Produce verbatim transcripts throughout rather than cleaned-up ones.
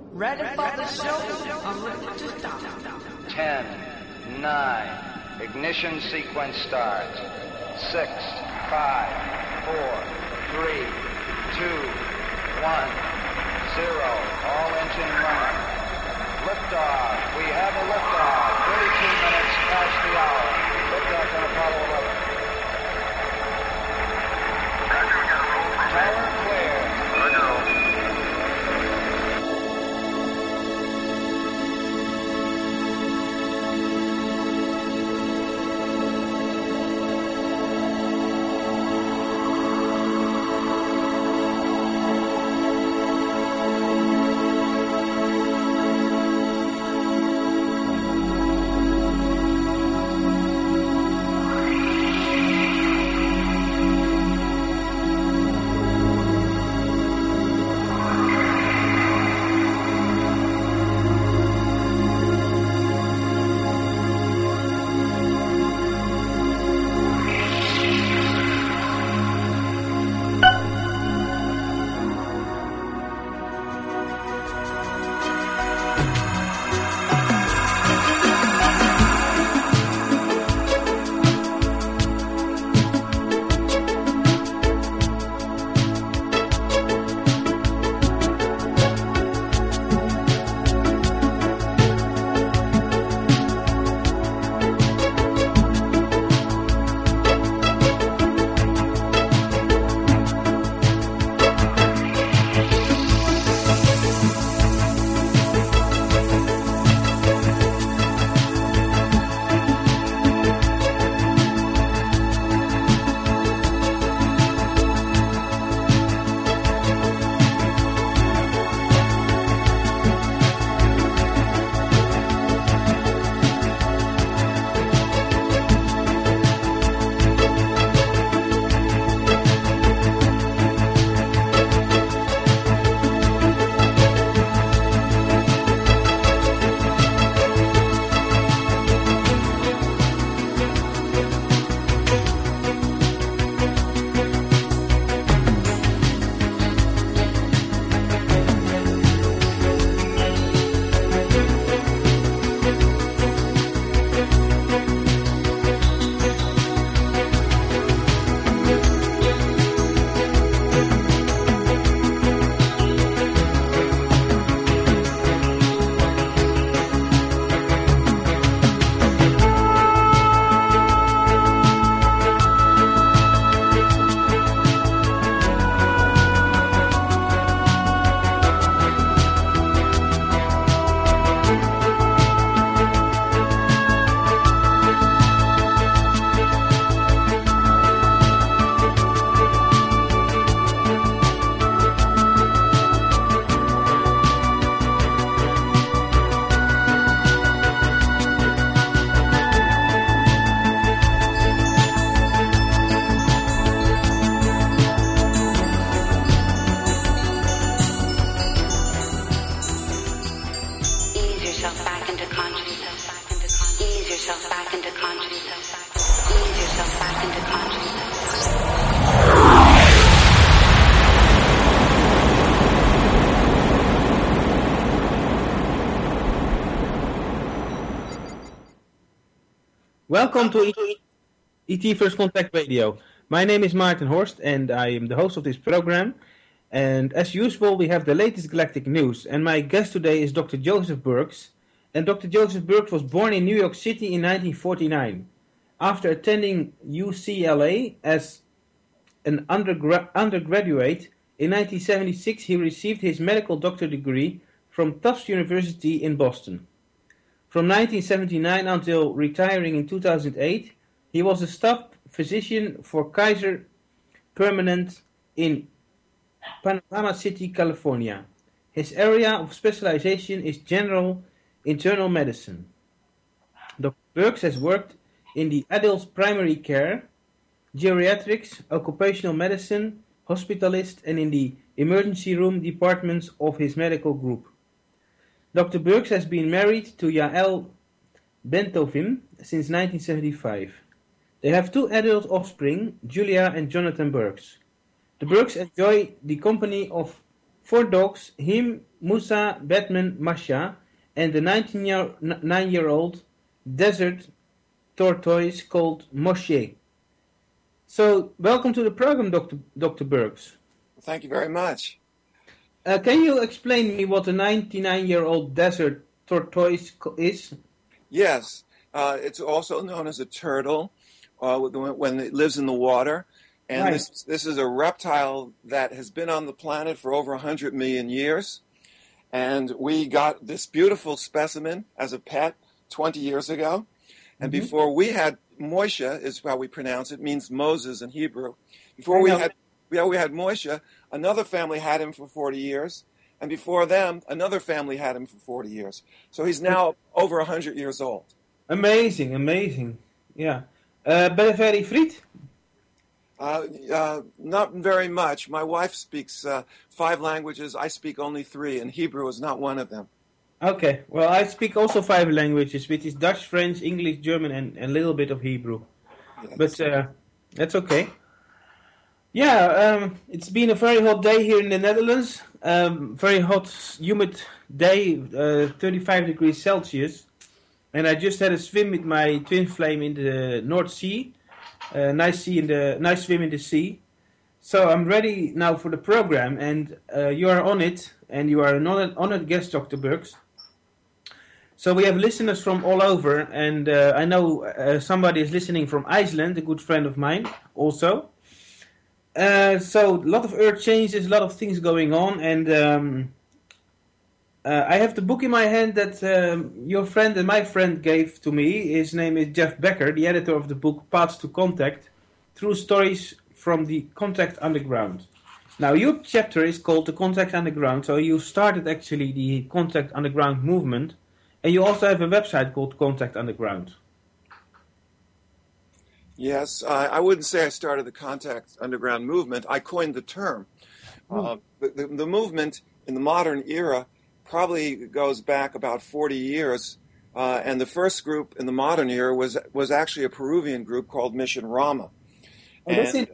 Ready for the show? I'm ready to start. Ten, nine, ignition sequence start. Six, five, four, three, two, one, zero. All engine running. Liftoff. We have a liftoff. thirty-two minutes past the hour. Liftoff on Apollo eleven. Tower clear. Welcome to E T First Contact Radio. My name is Martin Horst and I am the host of this program. And as usual, we have the latest galactic news. And my guest today is Doctor Joseph Burks. And Doctor Joseph Burks was born in New York City in nineteen forty-nine. After attending U C L A as an undergra- undergraduate, in nineteen seventy-six he received his medical doctorate degree from Tufts University in Boston. From nineteen seventy-nine until retiring in two thousand eight, he was a staff physician for Kaiser Permanente in Panama City, California. His area of specialization is general internal medicine. Doctor Burks has worked in the adult primary care, geriatrics, occupational medicine, hospitalist, and in the emergency room departments of his medical group. Doctor Burks has been married to Yael Bentovim since nineteen seventy-five. They have two adult offspring, Julia and Jonathan Burks. The Burks enjoy the company of four dogs, him, Musa, Batman, Masha, and the nineteen-year-old desert tortoise called Moshe. So, welcome to the program, Doctor Doctor Burks. Thank you very much. Uh, can you explain me what a ninety-nine-year-old desert tortoise is? Yes, uh, it's also known as a turtle uh, when it lives in the water. And right. this this is a reptile that has been on the planet for over one hundred million years. And we got this beautiful specimen as a pet twenty years ago. And mm-hmm. before we had, Moshe is how we pronounce it, means Moses in Hebrew. Before we had, we we had Moshe, another family had him for forty years. And before them, another family had him for forty years. So he's now over one hundred years old. Amazing, amazing. Yeah. Uh, ben je very friet? Uh, uh, not very much. My wife speaks uh, five languages. I speak only three, and Hebrew is not one of them. Okay. Well, I speak also five languages, which is Dutch, French, English, German, and, and a little bit of Hebrew. Yes. But uh, that's okay. Yeah, um, it's been a very hot day here in the Netherlands. Um, very hot, humid day, uh, thirty-five degrees Celsius. And I just had a swim with my twin flame in the North Sea. Uh, nice sea in the nice swim in the sea. So I'm ready now for the program, and uh, you are on it, and you are an honored, honored guest, Doctor Burks. So we have listeners from all over, and uh, I know uh, somebody is listening from Iceland, a good friend of mine, also. Uh, so a lot of earth changes, a lot of things going on, and um, uh, I have the book in my hand that um, your friend and my friend gave to me. His name is Jeff Becker, the editor of the book Paths to Contact, True Stories from the Contact Underground. Now your chapter is called The Contact Underground, so you started actually the Contact Underground movement, and you also have a website called Contact Underground. Yes, uh, I wouldn't say I started the Contact Underground movement. I coined the term. Hmm. Uh, the, the, the movement in the modern era probably goes back about forty years, uh, and the first group in the modern era was was actually a Peruvian group called Mission Rama. Oh, that's and,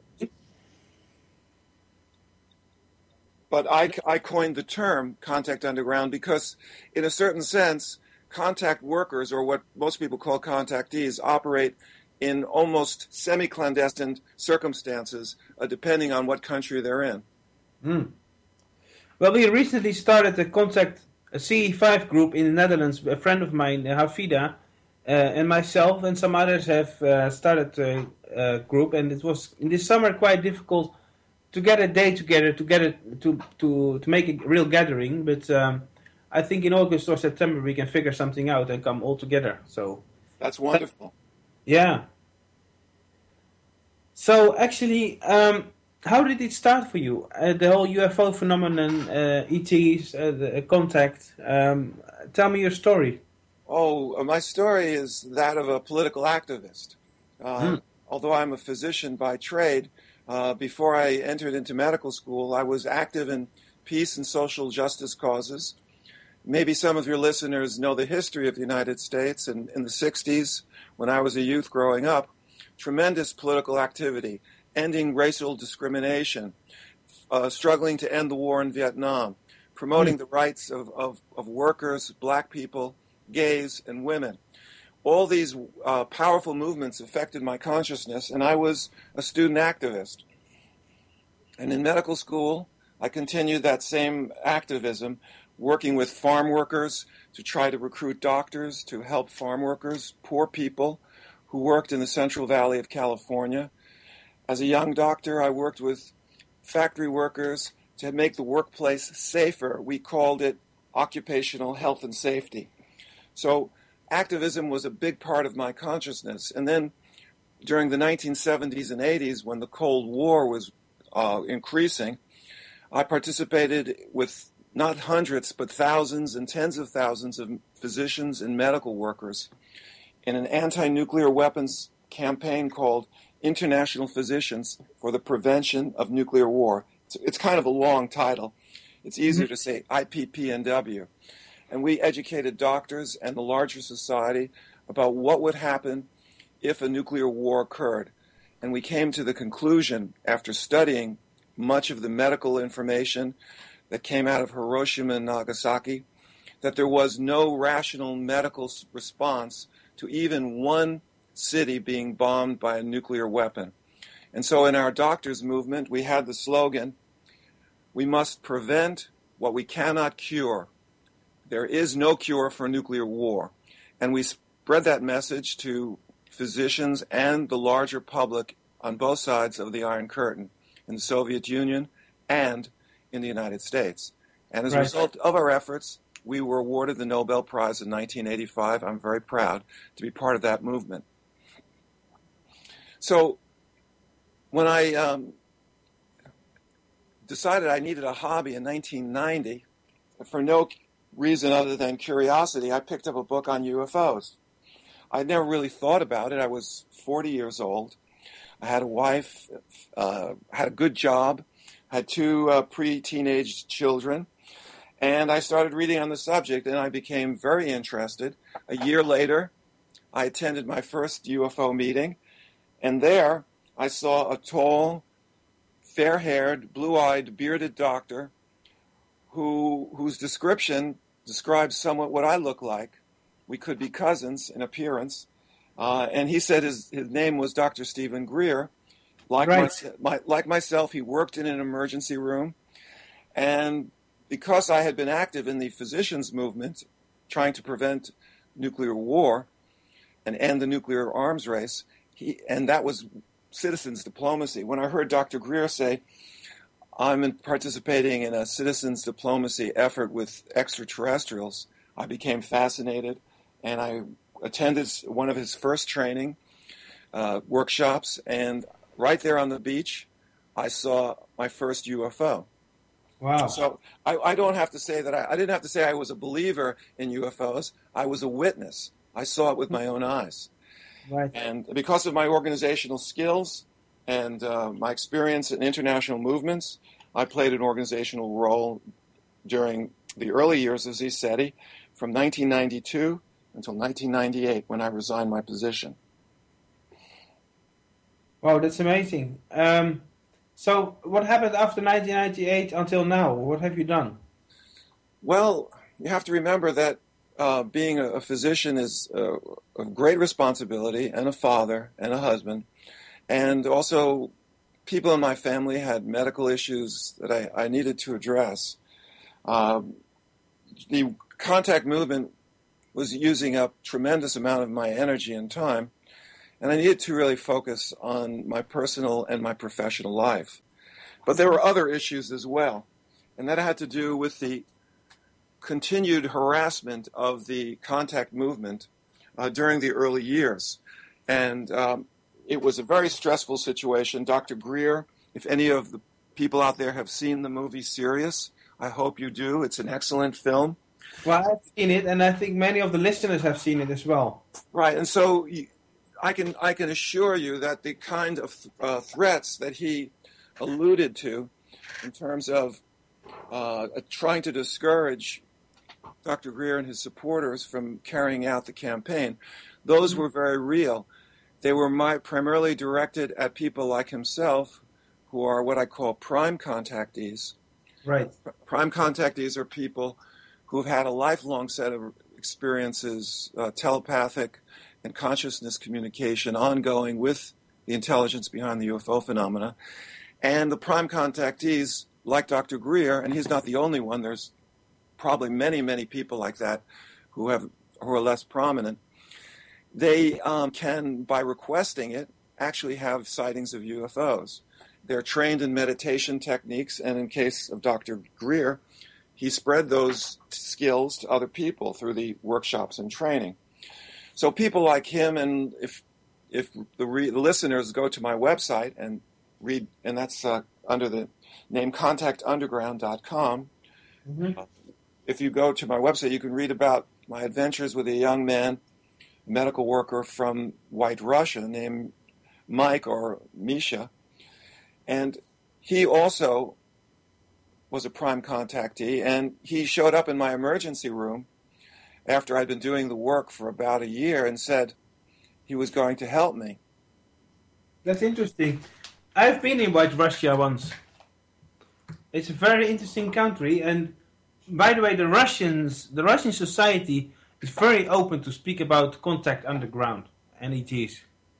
but I, I coined the term Contact Underground because, in a certain sense, contact workers, or what most people call contactees, operate in almost semi-clandestine circumstances, uh, depending on what country they're in. Mm. Well, we recently started a contact a C E five group in the Netherlands. A friend of mine, Hafida, uh, and myself and some others have uh, started a, a group, and it was in this summer quite difficult to get a day together, to get it to to to make a real gathering. But um, I think in August or September we can figure something out and come all together. So that's wonderful. Yeah. So actually, um, how did it start for you? Uh, the whole U F O phenomenon, uh, E Ts, uh, the uh, contact. Um, tell me your story. Oh, my story is that of a political activist. Uh, hmm. Although I'm a physician by trade, uh, before I entered into medical school, I was active in peace and social justice causes. Maybe some of your listeners know the history of the United States. And in the sixties, when I was a youth growing up, tremendous political activity, ending racial discrimination, uh, struggling to end the war in Vietnam, promoting mm. the rights of, of, of workers, black people, gays, and women. All these uh, powerful movements affected my consciousness, and I was a student activist. And in medical school, I continued that same activism, working with farm workers to try to recruit doctors to help farm workers, poor people who worked in the Central Valley of California. As a young doctor, I worked with factory workers to make the workplace safer. We called it occupational health and safety. So activism was a big part of my consciousness. And then during the nineteen seventies and eighties, when the Cold War was uh, increasing, I participated with not hundreds, but thousands and tens of thousands of physicians and medical workers in an anti-nuclear weapons campaign called International Physicians for the Prevention of Nuclear War. It's, it's kind of a long title. It's easier to say I P P N W. And we educated doctors and the larger society about what would happen if a nuclear war occurred. And we came to the conclusion, after studying much of the medical information, that came out of Hiroshima and Nagasaki, that there was no rational medical response to even one city being bombed by a nuclear weapon. And so in our doctors' movement, we had the slogan, we must prevent what we cannot cure. There is no cure for nuclear war. And we spread that message to physicians and the larger public on both sides of the Iron Curtain, in the Soviet Union and in the United States. And as right. a result of our efforts, we were awarded the Nobel Prize in nineteen eighty-five. I'm very proud to be part of that movement. So when I um, decided I needed a hobby in nineteen ninety, for no reason other than curiosity, I picked up a book on U F Os. I'd never really thought about it. I was forty years old. I had a wife, uh, had a good job, had two uh, pre-teenage children, and I started reading on the subject, and I became very interested. A year later, I attended my first U F O meeting, and there I saw a tall, fair-haired, blue-eyed, bearded doctor who whose description describes somewhat what I look like. We could be cousins in appearance. Uh, and he said his, his name was Doctor Stephen Greer. Like, right. my, my, like myself, he worked in an emergency room. And because I had been active in the physicians' movement, trying to prevent nuclear war and end the nuclear arms race, he, and that was citizens' diplomacy. When I heard Doctor Greer say, I'm in participating in a citizens' diplomacy effort with extraterrestrials, I became fascinated, and I attended one of his first training uh, workshops, and right there on the beach, I saw my first U F O. Wow. So I, I don't have to say that I, I didn't have to say I was a believer in U F Os. I was a witness. I saw it with my own eyes. Right. And because of my organizational skills and uh, my experience in international movements, I played an organizational role during the early years of Z SETI from nineteen ninety-two until nineteen ninety-eight, when I resigned my position. Wow, that's amazing. Um, so what happened after nineteen ninety-eight until now? What have you done? Well, you have to remember that uh, being a, a physician is uh, a great responsibility, and a father and a husband. And also, people in my family had medical issues that I, I needed to address. Um, the contact movement was using up tremendous amount of my energy and time, and I needed to really focus on my personal and my professional life. But there were other issues as well, and that had to do with the continued harassment of the contact movement uh, during the early years. And um, it was a very stressful situation. Doctor Greer, if any of the people out there have seen the movie Sirius, I hope you do. It's an excellent film. Well, I've seen it, and I think many of the listeners have seen it as well. Right, and so I can I can assure you that the kind of uh, threats that he alluded to in terms of uh, trying to discourage Doctor Greer and his supporters from carrying out the campaign, those were very real. They were my, primarily directed at people like himself, who are what I call prime contactees. Right. Prime contactees are people who've had a lifelong set of experiences, uh, telepathic and consciousness communication ongoing with the intelligence behind the U F O phenomena. And the prime contactees, like Doctor Greer, and he's not the only one, there's probably many, many people like that who have who are less prominent, they um, can, by requesting it, actually have sightings of U F Os. They're trained in meditation techniques, and in case of Doctor Greer, he spread those skills to other people through the workshops and training. So people like him, and if if the, re, the listeners go to my website and read, and that's uh, under the name contact underground dot com, mm-hmm. uh, if you go to my website, you can read about my adventures with a young man, a medical worker from White Russia named Mike or Misha. And he also was a prime contactee, and he showed up in my emergency room after I'd been doing the work for about a year and said he was going to help me. That's interesting. I've been in White Russia once. It's a very interesting country, and by the way, the Russians, the Russian society is very open to speak about contact underground and E Ts.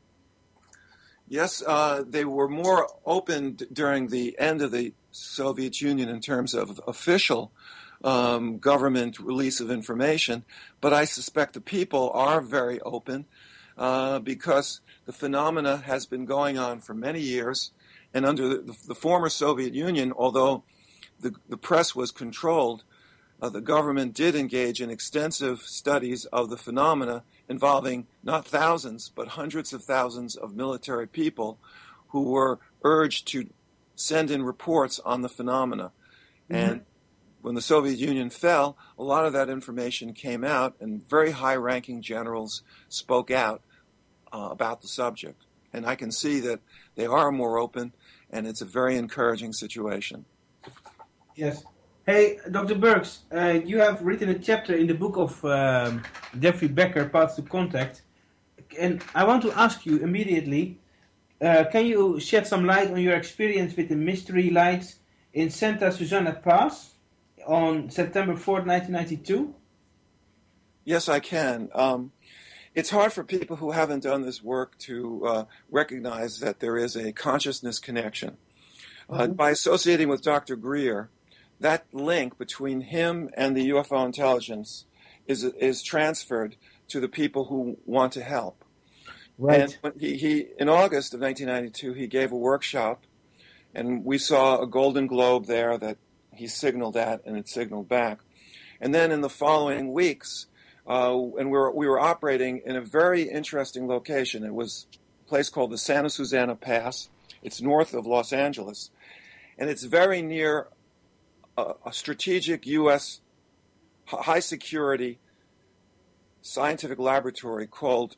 Yes, uh, they were more open d- during the end of the Soviet Union in terms of official um, government release of information, but I suspect the people are very open uh, because the phenomena has been going on for many years, and under the, the former Soviet Union, although the, the press was controlled, uh, the government did engage in extensive studies of the phenomena involving not thousands, but hundreds of thousands of military people who were urged to send in reports on the phenomena. Mm-hmm. And when the Soviet Union fell, a lot of that information came out, and very high-ranking generals spoke out uh, about the subject. And I can see that they are more open, and it's a very encouraging situation. Yes. Hey, Doctor Burks, uh, you have written a chapter in the book of um, Jeffrey Becker, Paths to Contact. And I want to ask you immediately, uh, can you shed some light on your experience with the mystery lights in Santa Susana Pass on September fourth, nineteen ninety-two? Yes, I can. Um, it's hard for people who haven't done this work to uh, recognize that there is a consciousness connection. Uh, mm-hmm. By associating with Doctor Greer, that link between him and the U F O intelligence is is transferred to the people who want to help. Right. And when he, he, in August of nineteen ninety-two, he gave a workshop, and we saw a golden globe there that he signaled at, and it signaled back. And then in the following weeks, uh, and we were, we were operating in a very interesting location. It was a place called the Santa Susana Pass. It's north of Los Angeles, and it's very near a, a strategic U S high-security scientific laboratory called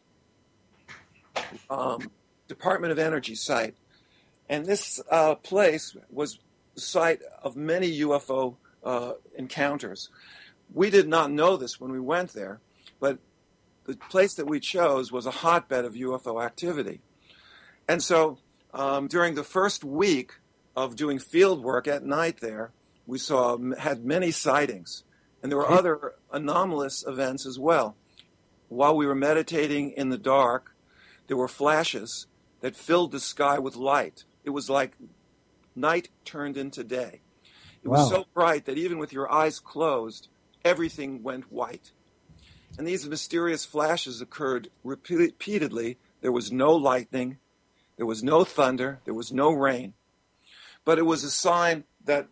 um, Department of Energy site. And this uh, place was the site of many U F O uh, encounters. We did not know this when we went there, but the place that we chose was a hotbed of U F O activity. And so um, during the first week of doing field work at night there, we saw had many sightings. And there were other anomalous events as well. While we were meditating in the dark, there were flashes that filled the sky with light. It was like night turned into day. It was Wow. so bright that even with your eyes closed, everything went white. And these mysterious flashes occurred repeatedly. There was no lightning, there was no thunder, there was no rain. But it was a sign that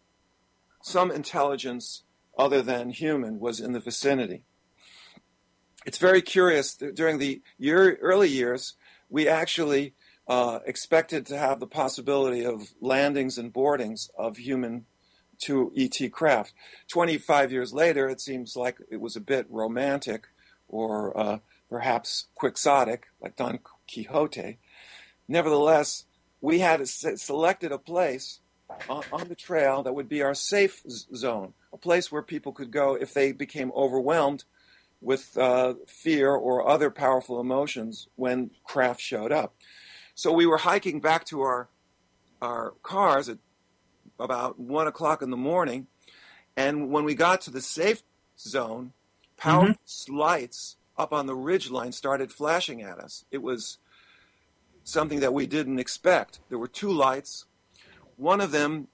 some intelligence other than human was in the vicinity. It's very curious that during the year, early years, we actually uh, expected to have the possibility of landings and boardings of human to E T craft. twenty-five years later, it seems like it was a bit romantic or uh, perhaps quixotic, like Don Quixote. Nevertheless, we had selected a place on, on the trail that would be our safe zone, a place where people could go if they became overwhelmed with uh, fear or other powerful emotions when craft showed up. So we were hiking back to our our cars at about one o'clock in the morning, and when we got to the safe zone, powerful mm-hmm. lights up on the ridgeline started flashing at us. It was something that we didn't expect. There were two lights. One of them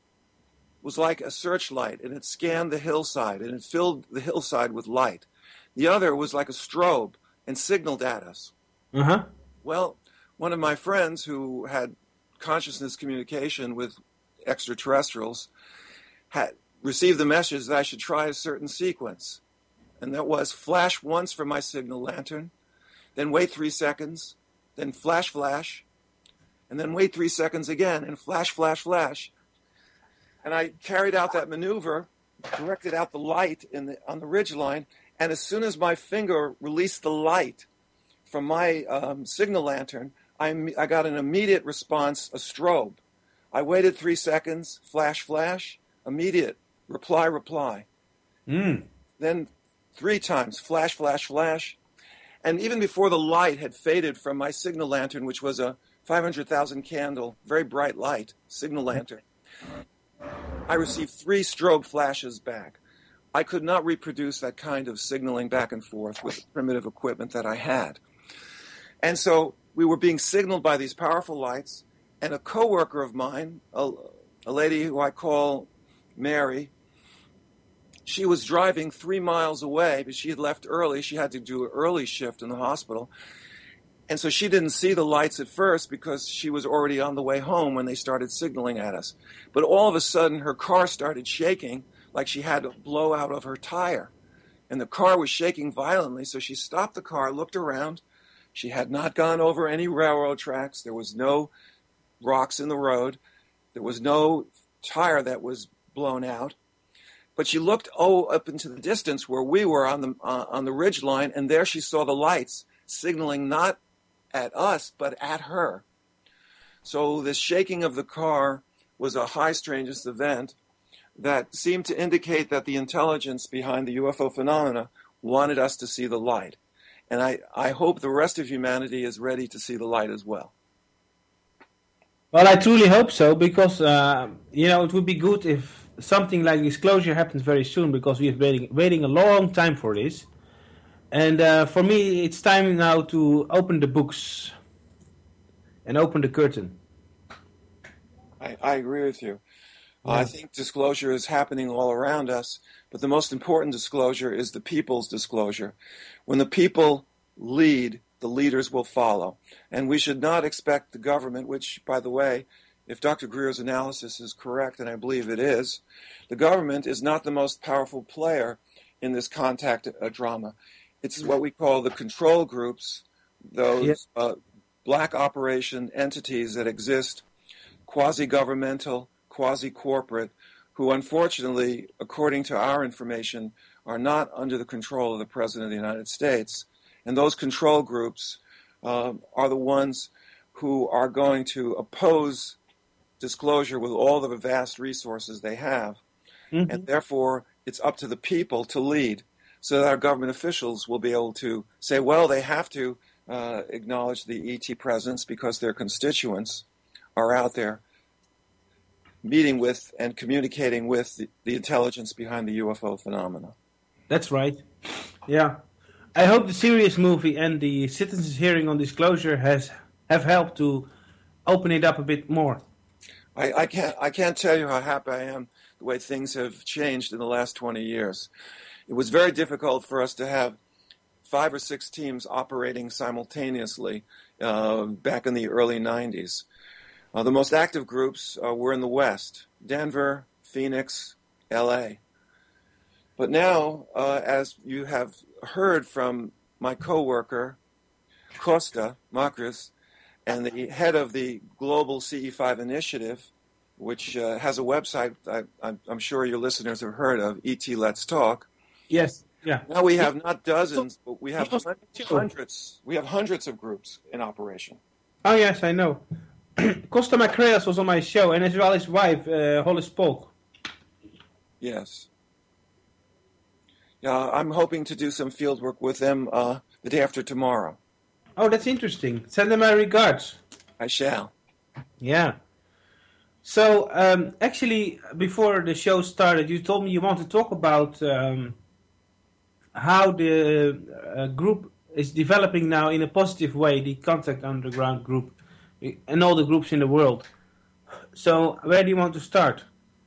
was like a searchlight, and it scanned the hillside, and it filled the hillside with light. The other was like a strobe and signaled at us. Uh-huh. Well, one of my friends who had consciousness communication with extraterrestrials had received the message that I should try a certain sequence. And that was flash once from my signal lantern, then wait three seconds, then flash, flash, and then wait three seconds again, and flash, flash, flash. And I carried out that maneuver, directed out the light in the, on the ridgeline, and as soon as my finger released the light from my um, signal lantern, I, I got an immediate response, a strobe. I waited three seconds, flash, flash, immediate, reply, reply. Mm. Then three times, flash, flash, flash. And even before the light had faded from my signal lantern, which was a five hundred thousand candle, very bright light, signal lantern, I received three strobe flashes back. I could not reproduce that kind of signaling back and forth with the primitive equipment that I had. And so we were being signaled by these powerful lights, and a coworker of mine, a, a lady who I call Mary, she was driving three miles away, but she had left early. She had to do an early shift in the hospital. And so she didn't see the lights at first because she was already on the way home when they started signaling at us. But all of a sudden, her car started shaking like she had a blowout of her tire. And the car was shaking violently, so she stopped the car, looked around. She had not gone over any railroad tracks. There was no rocks in the road. There was no tire that was blown out. But she looked oh up into the distance where we were on the uh, on the ridge line, and there she saw the lights signaling not at us but at her. So this shaking of the car was a high strangeness event that seemed to indicate that the intelligence behind the U F O phenomena wanted us to see the light. And I, I hope the rest of humanity is ready to see the light as well. Well, I truly hope so, because, uh, you know, it would be good if something like disclosure happens very soon, because we've been waiting, waiting a long time for this. And uh, for me, it's time now to open the books and open the curtain. I, I agree with you. Yeah. I think disclosure is happening all around us, but the most important disclosure is the people's disclosure. When the people lead, the leaders will follow. And we should not expect the government, which, by the way, if Doctor Greer's analysis is correct, and I believe it is, the government is not the most powerful player in this contact uh, drama. It's what we call the control groups, those yes. uh, black operation entities that exist, quasi-governmental, quasi-corporate, who unfortunately, according to our information, are not under the control of the President of the United States. And those control groups uh, are the ones who are going to oppose disclosure with all the vast resources they have. Mm-hmm. And therefore, it's up to the people to lead, so that our government officials will be able to say, well, they have to uh, acknowledge the E T presence because their constituents are out there meeting with and communicating with the, the intelligence behind the U F O phenomena. That's right. Yeah. I hope the Sirius movie and the citizens' hearing on disclosure has have helped to open it up a bit more. I, I can't I can't tell you how happy I am the way things have changed in the last twenty years. It was very difficult for us to have five or six teams operating simultaneously uh, back in the early nineties. Uh, the most active groups uh, were in the West, Denver, Phoenix, L A. But now, uh, as you have heard from my coworker, Costa Makris, and the head of the Global C E five Initiative, which uh, has a website I, I'm sure your listeners have heard of, E T Let's Talk. Yes, yeah. Now we have not dozens, but we have hundreds. We have hundreds of groups in operation. Oh yes, I know. Costa Makris was on my show, and as well his wife, uh, Hollis Polk. Yes. Yeah, I'm hoping to do some field work with them uh, the day after tomorrow. Oh, that's interesting. Send them my regards. I shall. Yeah. So, um, actually, before the show started, you told me you want to talk about um, how the uh, group is developing now in a positive way, the Contact Underground group, and all the groups in the world. So, where do you want to start?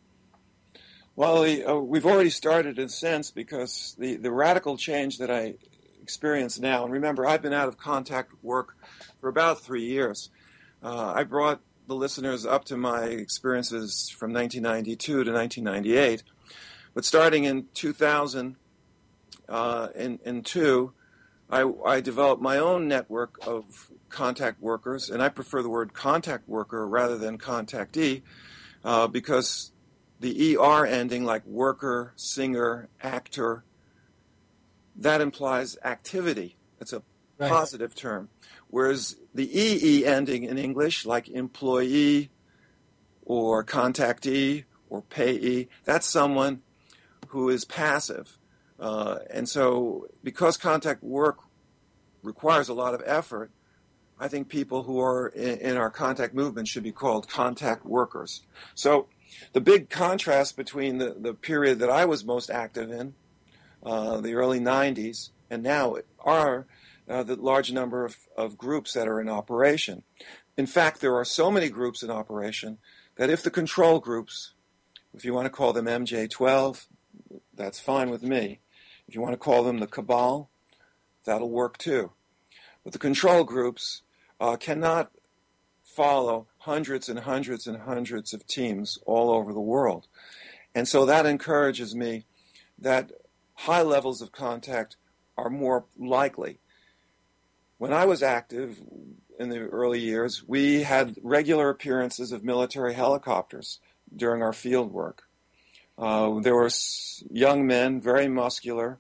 Well, uh, we've already started in a sense, because the, the radical change that I experience now, and remember, I've been out of contact work for about three years. Uh, I brought the listeners up to my experiences from nineteen ninety-two to nineteen ninety-eight. But starting in two thousand uh, in, in two, I, I developed my own network of contact workers, and I prefer the word contact worker rather than contactee, uh, because the E R ending, like worker, singer, actor, that implies activity. It's a right. positive term. Whereas the E E ending in English, like employee or contactee or payee, that's someone who is passive. Uh, and so because contact work requires a lot of effort, I think people who are in, in our contact movement should be called contact workers. So the big contrast between the, the period that I was most active in, uh, the early nineties, and now are uh, the large number of, of groups that are in operation. In fact, there are so many groups in operation that if the control groups, if you want to call them M J twelve, that's fine with me. If you want to call them the cabal, that'll work too. But the control groups uh, cannot follow hundreds and hundreds and hundreds of teams all over the world. And so that encourages me that high levels of contact are more likely. When I was active in the early years, we had regular appearances of military helicopters during our field work. Uh, there were young men, very muscular,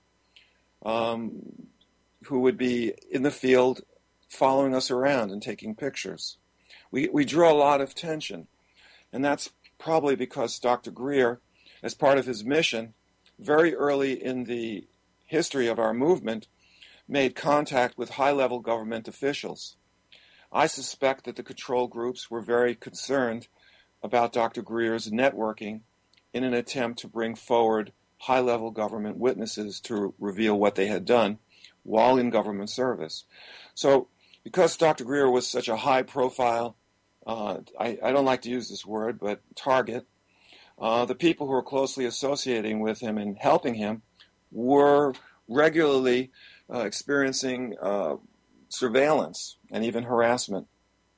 um, who would be in the field following us around and taking pictures. We, we drew a lot of attention, and that's probably because Doctor Greer, as part of his mission, very early in the history of our movement, made contact with high-level government officials. I suspect that the control groups were very concerned about Doctor Greer's networking in an attempt to bring forward high-level government witnesses to reveal what they had done while in government service. So because Doctor Greer was such a high-profile, uh, I, I don't like to use this word, but target, uh, the people who were closely associating with him and helping him were regularly uh, experiencing uh, surveillance and even harassment.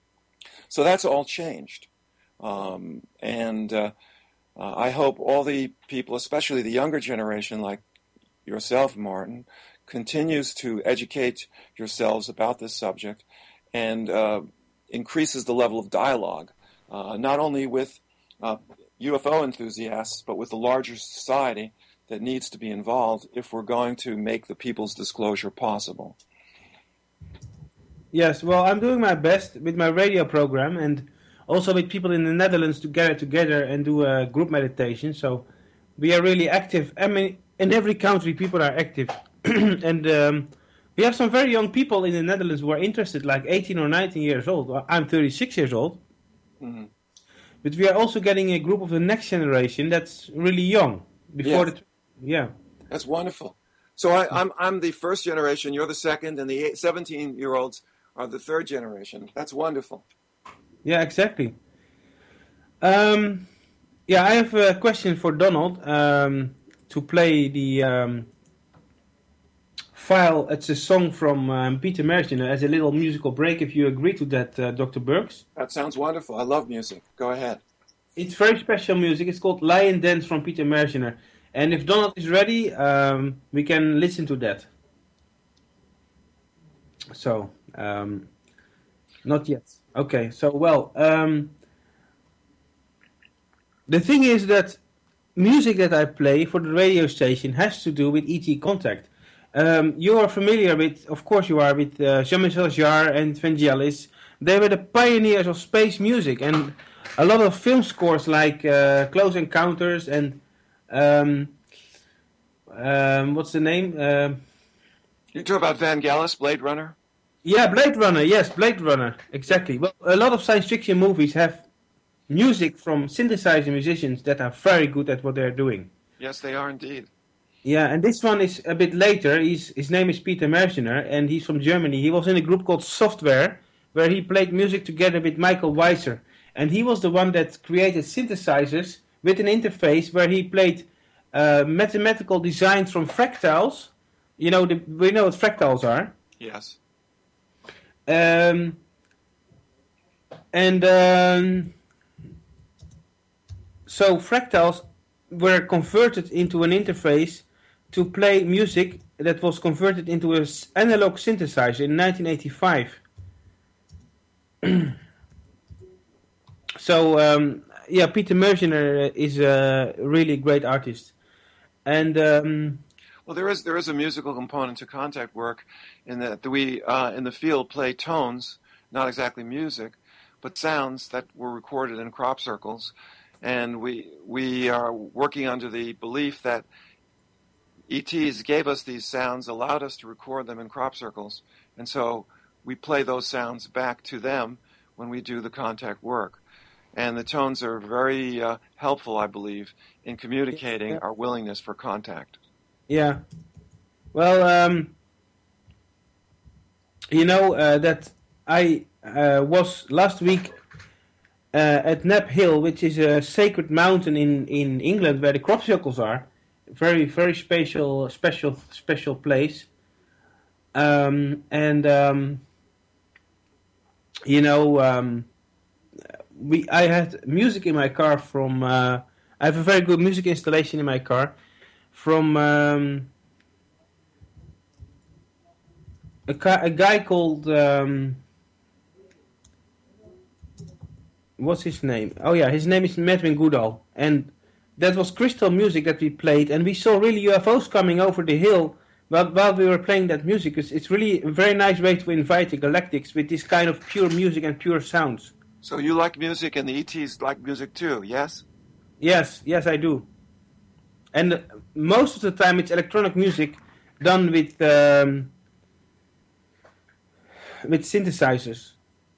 So that's all changed. Um, and uh, uh, I hope all the people, especially the younger generation like yourself, Martin, continues to educate yourselves about this subject and uh, increases the level of dialogue, uh, not only with uh, U F O enthusiasts, but with the larger society that needs to be involved if we're going to make the people's disclosure possible. Yes, well, I'm doing my best with my radio program and also with people in the Netherlands to get it together and do a group meditation. So we are really active. I mean, in every country, people are active. and um, we have some very young people in the Netherlands who are interested, like eighteen or nineteen years old. Well, I'm thirty-six years old. Mm-hmm. But we are also getting a group of the next generation that's really young. Before yeah. the, yeah. That's wonderful. So I, I'm I'm the first generation, you're the second, and the seventeen-year-olds are the third generation. That's wonderful. Yeah, exactly. Um, yeah, I have a question for Donald um, to play the um, file. It's a song from um, Peter Merchiner as a little musical break, if you agree to that, uh, Doctor Burks. That sounds wonderful. I love music. Go ahead. It's very special music. It's called Lion Dance from Peter Merchiner. And if Donald is ready, um, we can listen to that. So, um, not yet. Okay, so, well, um, the thing is that music that I play for the radio station has to do with E T contact. Um, you are familiar with, of course you are, with uh, Jean-Michel Jarre and Vangelis. They were the pioneers of space music, and a lot of film scores like uh, Close Encounters and um, um, what's the name? Uh, you talk about Vangelis, Blade Runner? Yeah, Blade Runner. Yes, Blade Runner. Exactly. Well, a lot of science fiction movies have music from synthesizer musicians that are very good at what they're doing. Yes, they are indeed. Yeah, and this one is a bit later. He's, his name is Peter Merchiner, and he's from Germany. He was in a group called Software, where he played music together with Michael Weiser. And he was the one that created synthesizers with an interface where he played uh, mathematical designs from fractals. You know, the, we know what fractals are. Yes. Um, and um, so fractals were converted into an interface to play music that was converted into an analog synthesizer in nineteen eighty-five. So, um, yeah, Peter Merchiner is a really great artist. And um, well, there is there is a musical component to contact work in that we uh, in the field play tones, not exactly music, but sounds that were recorded in crop circles, and we we are working under the belief that E Ts gave us these sounds, allowed us to record them in crop circles, and so we play those sounds back to them when we do the contact work. and the tones are very uh, helpful, I believe, in communicating Yeah. our willingness for contact. Yeah. Well, um, you know uh, that I uh, was last week uh, at Neb Hill, which is a sacred mountain in, in England where the crop circles are. Very, very special, special, special place. Um, and um, you know, um, we I had music in my car from. Uh, I have a very good music installation in my car from um, a, ca- a guy called. Um, what's his name? Oh yeah, his name is Medwin Goodall, and that was crystal music that we played, and we saw really U F Os coming over the hill. But while we were playing that music, it's, it's really a very nice way to invite the Galactics with this kind of pure music and pure sounds. So you like music, and the E Ts like music too, yes? Yes, yes, I do. And uh, most of the time, it's electronic music done with um, with synthesizers.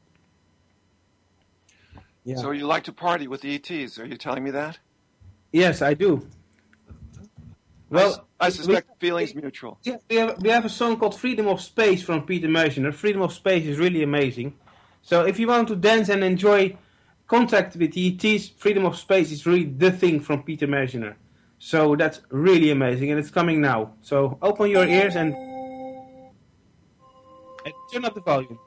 Yeah. So you like to party with the E Ts, are you telling me that? Yes, I do. Well, I, I suspect we, feelings mutual. Yeah, we have we have a song called "Freedom of Space" from Peter Meusner. Freedom of Space is really amazing. So if you want to dance and enjoy contact with the E Ts, Freedom of Space is really the thing from Peter Meusner. So that's really amazing, and it's coming now. So open your ears and, and turn up the volume.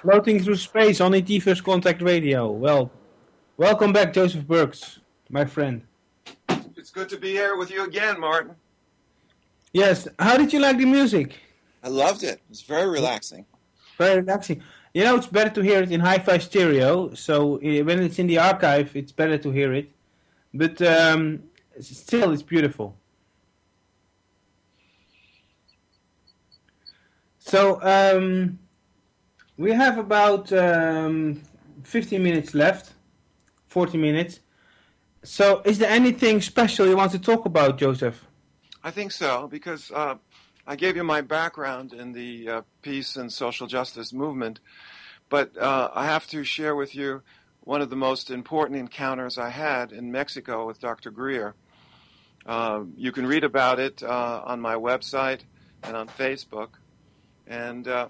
Floating through space on E T First Contact Radio. Well, welcome back, Joseph Burks, my friend. It's good to be here with you again, Martin. Yes, how did you like the music? I loved it. It was very relaxing. Very relaxing. You know, it's better to hear it in hi-fi stereo, so uh, when it's in the archive, it's better to hear it. But um, still, it's beautiful. So, um, we have about um, fifteen minutes left, forty minutes. So, is there anything special you want to talk about, Joseph? I think so, because uh, I gave you my background in the uh, peace and social justice movement, but uh, I have to share with you one of the most important encounters I had in Mexico with Doctor Greer. Uh, you can read about it uh, on my website and on Facebook. And uh,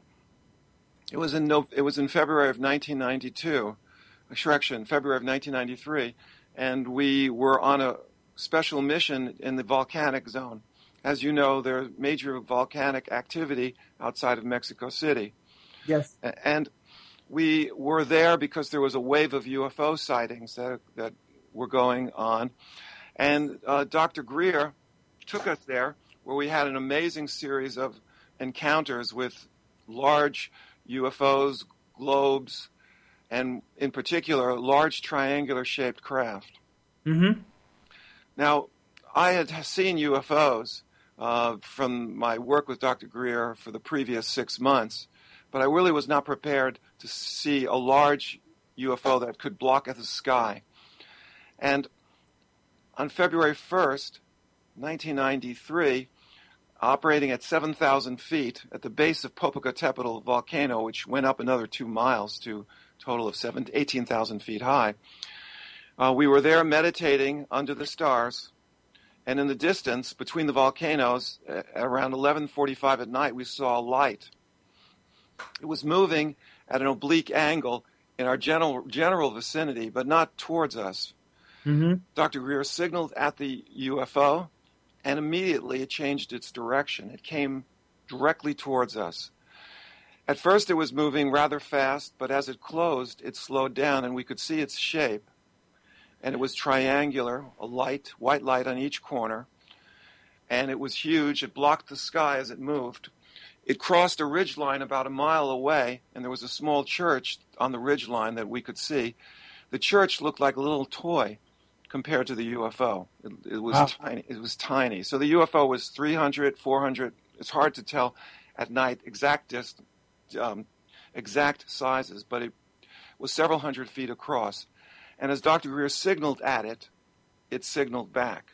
it was in no, it was in February of nineteen ninety-two, correction, February of nineteen ninety-three, and we were on a special mission in the volcanic zone. As you know, there's major volcanic activity outside of Mexico City. Yes. And we were there because there was a wave of U F O sightings that that were going on, and uh, Doctor Greer took us there, where we had an amazing series of encounters with large U F Os, globes, and in particular, large triangular-shaped craft. Mm-hmm. Now, I had seen U F Os uh, from my work with Doctor Greer for the previous six months, but I really was not prepared to see a large U F O that could block the sky. And on February first, nineteen ninety-three, operating at seven thousand feet at the base of Popocatépetl volcano, which went up another two miles to a total of eighteen thousand feet high. Uh, we were there meditating under the stars, and in the distance between the volcanoes, uh, around eleven forty-five at night, we saw a light. It was moving at an oblique angle in our general, general vicinity, but not towards us. Mm-hmm. Doctor Greer signaled at the U F O, and immediately it changed its direction. It came directly towards us. At first it was moving rather fast, but as it closed, it slowed down and we could see its shape. And it was triangular, a light, white light on each corner. And it was huge. It blocked the sky as it moved. It crossed a ridgeline about a mile away, and there was a small church on the ridgeline that we could see. The church looked like a little toy compared to the U F O. It, it was Wow. tiny. It was tiny. So the U F O was three hundred, four hundred. It's hard to tell at night exact dist, um, exact sizes, but it was several hundred feet across. And as Doctor Greer signaled at it, it signaled back.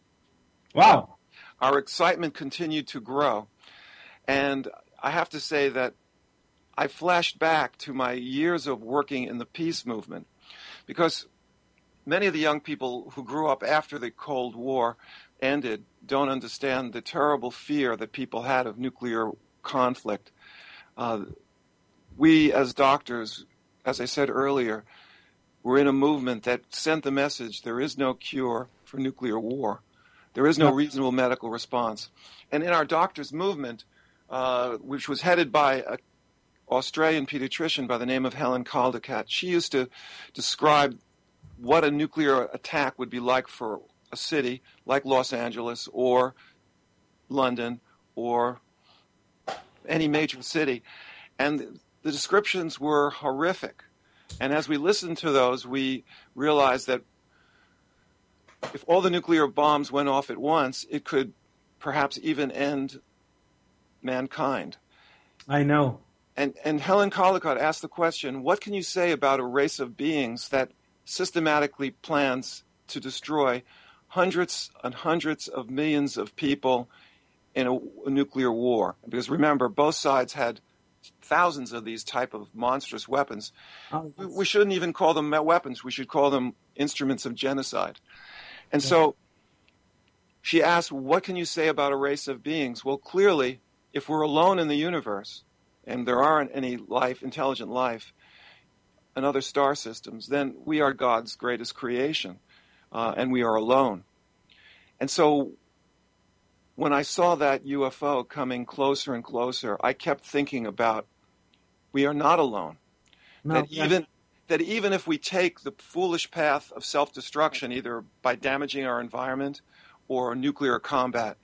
Wow. Our excitement continued to grow. And I have to say that I flashed back to my years of working in the peace movement, because many of the young people who grew up after the Cold War ended don't understand the terrible fear that people had of nuclear conflict. Uh, we as doctors, as I said earlier, were in a movement that sent the message there is no cure for nuclear war. There is no reasonable medical response. And in our doctors' movement, uh, which was headed by an Australian pediatrician by the name of Helen Caldicott, she used to describe what a nuclear attack would be like for a city like Los Angeles or London or any major city. And the descriptions were horrific. And as we listened to those, we realized that if all the nuclear bombs went off at once, it could perhaps even end mankind. I know. And, and Helen Caldicott asked the question, what can you say about a race of beings that systematically plans to destroy hundreds and hundreds of millions of people in a, a nuclear war? Because remember, both sides had thousands of these type of monstrous weapons. Oh, we, we shouldn't even call them weapons. We should call them instruments of genocide. And yeah. So she asked, what can you say about a race of beings? Well, clearly, if we're alone in the universe, and there aren't any life, intelligent life, and other star systems, then we are God's greatest creation, uh, and we are alone. And so when I saw that U F O coming closer and closer, I kept thinking about, we are not alone. No, that yeah. even that even if we take the foolish path of self-destruction, either by damaging our environment or nuclear combat,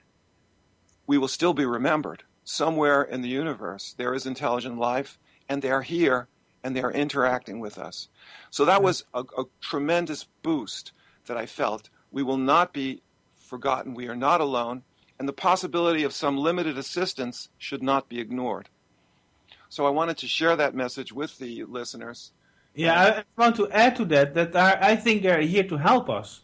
we will still be remembered. Somewhere in the universe there is intelligent life, and they are here, and they are interacting with us. So that was a, a tremendous boost that I felt. We will not be forgotten. We are not alone, and the possibility of some limited assistance should not be ignored. So I wanted to share that message with the listeners. Yeah, I want to add to that that I, I think they're here to help us.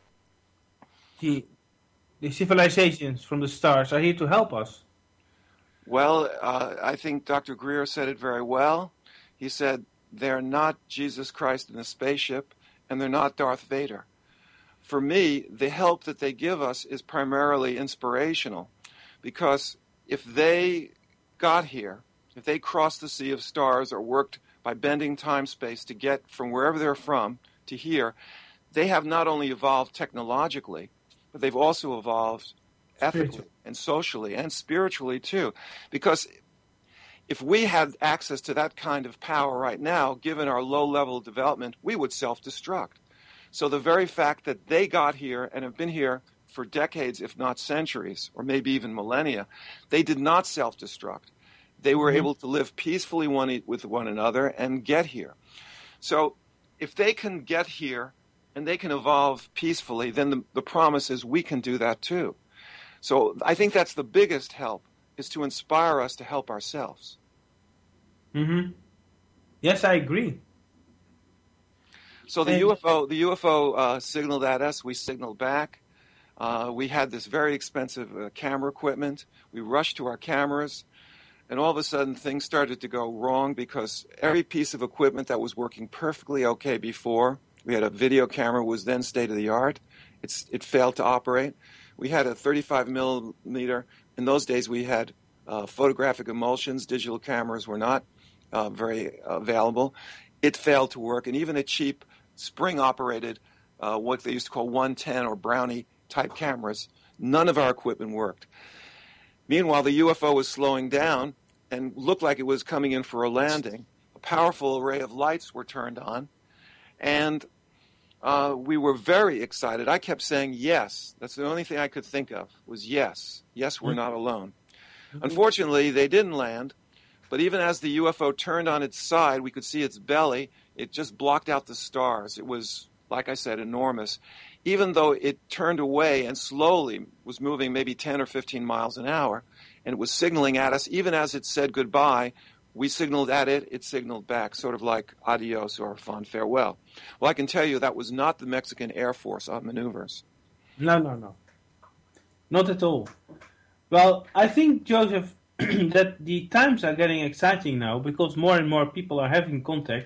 The, the civilizations from the stars are here to help us. Well, uh, I think Doctor Greer said it very well. He said, they're not Jesus Christ in a spaceship, and they're not Darth Vader. For me, the help that they give us is primarily inspirational, because if they got here, if they crossed the sea of stars or worked by bending time-space to get from wherever they're from to here, they have not only evolved technologically, but they've also evolved ethically and socially and spiritually too. Because if we had access to that kind of power right now, given our low level of development, we would self-destruct. So the very fact that they got here and have been here for decades, if not centuries, or maybe even millennia, they did not self-destruct. They were mm-hmm. able to live peacefully one, with one another and get here. So if they can get here and they can evolve peacefully, then the, the promise is we can do that too. So I think that's the biggest help, is to inspire us to help ourselves. Mm-hmm. Yes, I agree. So the and, U F O, the U F O uh, signaled at us. We signaled back. Uh, we had this very expensive uh, camera equipment. We rushed to our cameras, and all of a sudden things started to go wrong because every piece of equipment that was working perfectly okay before, we had a video camera, was then state of the art. It's it failed to operate. We had a thirty-five millimeter. In those days, we had uh, photographic emulsions. Digital cameras were not uh, very available. It failed to work, and even a cheap spring-operated, uh, what they used to call one ten or Brownie-type cameras, none of our equipment worked. Meanwhile, the U F O was slowing down and looked like it was coming in for a landing. A powerful array of lights were turned on, and uh, we were very excited. I kept saying yes. That's the only thing I could think of, was yes. Yes, we're not alone. Unfortunately, they didn't land. But even as the U F O turned on its side, we could see its belly. It just blocked out the stars. It was, like I said, enormous. Even though it turned away and slowly was moving maybe ten or fifteen miles an hour, and it was signaling at us, even as it said goodbye, we signaled at it, it signaled back, sort of like adios or fond farewell. Well, I can tell you that was not the Mexican Air Force on maneuvers. No, no, no. Not at all. Well, I think, Joseph, that the times are getting exciting now because more and more people are having contact.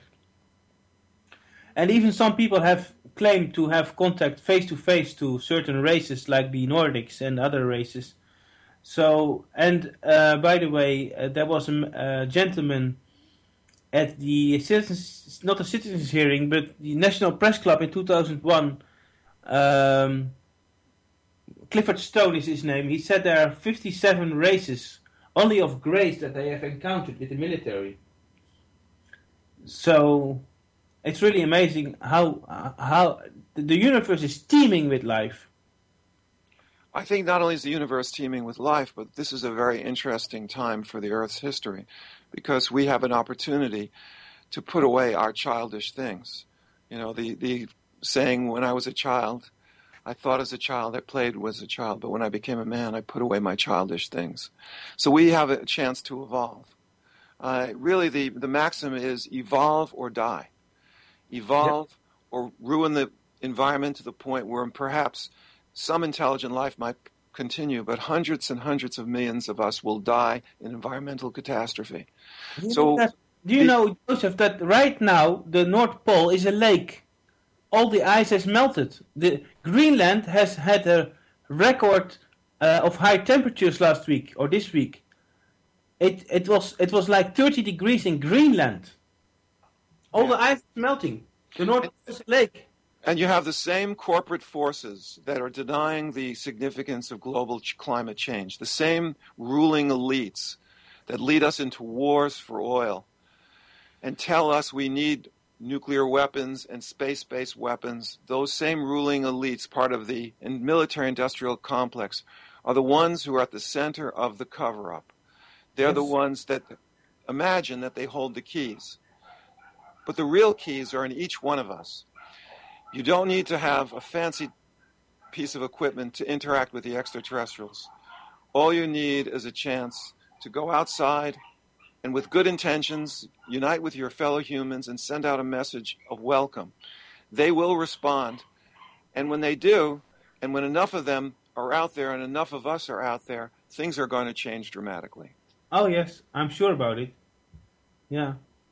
And even some people have claimed to have contact face-to-face to certain races like the Nordics and other races. So, and uh, by the way, uh, there was a, a gentleman at the citizens, not a citizens hearing, but the National Press Club in two thousand one. Um, Clifford Stone is his name. He said there are fifty-seven races only of grace that they have encountered with the military. So it's really amazing how uh, how the universe is teeming with life. I think not only is the universe teeming with life, but this is a very interesting time for the Earth's history, because we have an opportunity to put away our childish things. You know, the, the saying, when I was a child, I thought as a child, I played as a child, but when I became a man, I put away my childish things. So we have a chance to evolve. Uh, really, the, the maxim is evolve or die. Evolve yep. or ruin the environment to the point where perhaps some intelligent life might continue, but hundreds and hundreds of millions of us will die in environmental catastrophe. Do you, so, that, do you the, know, Joseph, that right now the North Pole is a lake? All the ice has melted. The Greenland has had a record uh, of high temperatures last week or this week. It it was it was like thirty degrees in Greenland. All yeah. the ice is melting. The North Pole is a lake. And you have the same corporate forces that are denying the significance of global ch- climate change, the same ruling elites that lead us into wars for oil. and tell us we need nuclear weapons and space-based weapons, those same ruling elites, part of the military-industrial complex, are the ones who are at the center of the cover-up. They're yes. the ones that imagine that they hold the keys. But the real keys are in each one of us. You don't need to have a fancy piece of equipment to interact with the extraterrestrials. All you need is a chance to go outside and with good intentions, unite with your fellow humans and send out a message of welcome. They will respond. And when they do, and when enough of them are out there and enough of us are out there, things are going to change dramatically. Oh, yes, I'm sure about it. Yeah.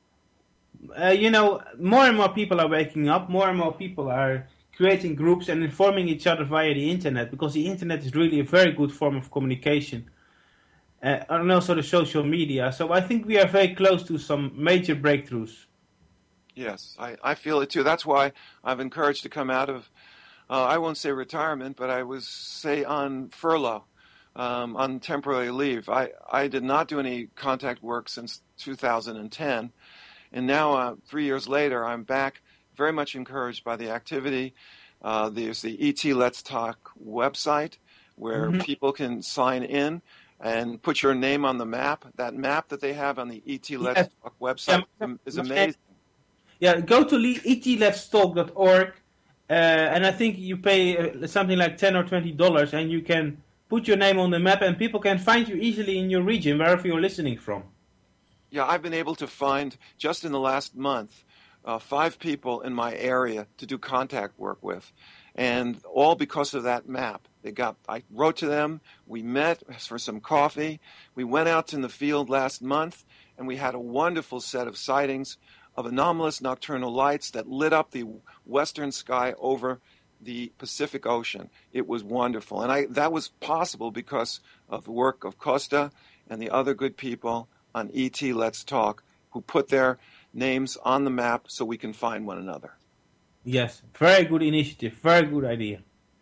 Uh, you know, more and more people are waking up, more and more people are creating groups and informing each other via the internet, because the internet is really a very good form of communication. Uh, and also the social media. So I think we are very close to some major breakthroughs. Yes, I, I feel it too. That's why I've encouraged to come out of, uh, I won't say retirement, but I was, say, on furlough, um, on temporary leave. I, I did not do any contact work since two thousand ten. And now, uh, three years later, I'm back, very much encouraged by the activity. Uh, there's the E T Let's Talk website where mm-hmm. people can sign in and put your name on the map. That map that they have on the E T Let's yes. Talk website yeah. is amazing. Yeah, go to e t lets talk dot org, uh, and I think you pay uh, something like ten or twenty dollars, and you can put your name on the map, and people can find you easily in your region, wherever you're listening from. Yeah, I've been able to find, just in the last month, uh, five people in my area to do contact work with, and all because of that map. They got. I wrote to them. We met for some coffee. We went out in the field last month, and we had a wonderful set of sightings of anomalous nocturnal lights that lit up the western sky over the Pacific Ocean. It was wonderful, and I, that was possible because of the work of Costa and the other good people on E T Let's Talk, who put their names on the map so we can find one another. Yes, very good initiative, very good idea.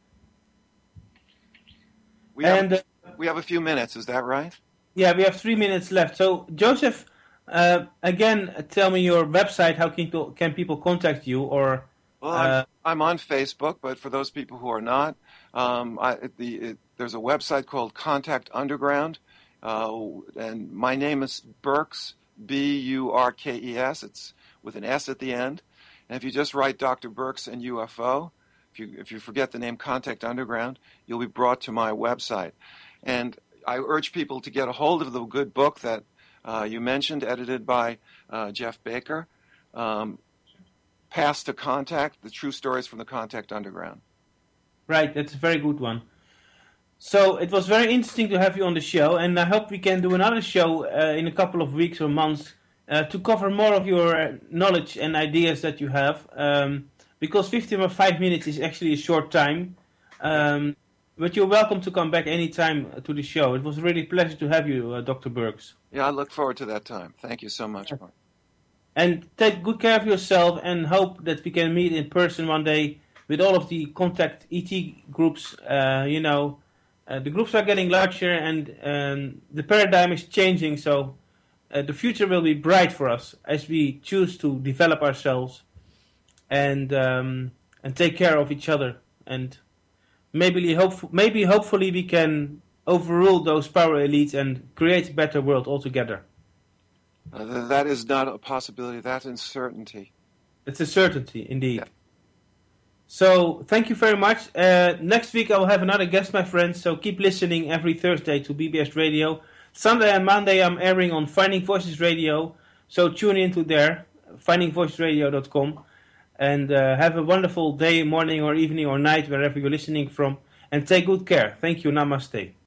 We have, and, uh, we have a few minutes, is that right? Yeah, we have three minutes left. So, Joseph, uh, again, tell me your website. How can people, can people contact you? Or well, I'm, uh, I'm on Facebook, but for those people who are not, um, I, the, it, there's a website called Contact Underground, uh, and my name is Burks, B U R K E S. It's with an S at the end. And if you just write Doctor Burks and U F O, If you, if you forget the name Contact Underground, you'll be brought to my website. And I urge people to get a hold of the good book that uh, you mentioned, edited by uh, Jeff Baker, um, Path to Contact, The True Stories from the Contact Underground. Right, that's a very good one. So it was very interesting to have you on the show, and I hope we can do another show uh, in a couple of weeks or months uh, to cover more of your knowledge and ideas that you have. Um, Because fifty-five minutes is actually a short time. Um, but you're welcome to come back anytime to the show. It was really a pleasure to have you, uh, Doctor Burks. Yeah, I look forward to that time. Thank you so much, Mark. And take good care of yourself, and hope that we can meet in person one day with all of the Contact E T groups. Uh, you know, uh, the groups are getting larger, and um, the paradigm is changing, so uh, the future will be bright for us as we choose to develop ourselves. And um, and take care of each other, and maybe hope maybe hopefully we can overrule those power elites and create a better world altogether. Uh, that is not a possibility. That's a certainty. It's a certainty, indeed. Yeah. So thank you very much. Uh, next week I will have another guest, my friends. So keep listening every Thursday to B B S Radio. Sunday and Monday I'm airing on Finding Voices Radio. So tune into there, finding voices radio dot com. And uh, have a wonderful day, morning or evening or night, wherever you're listening from. And take good care. Thank you. Namaste.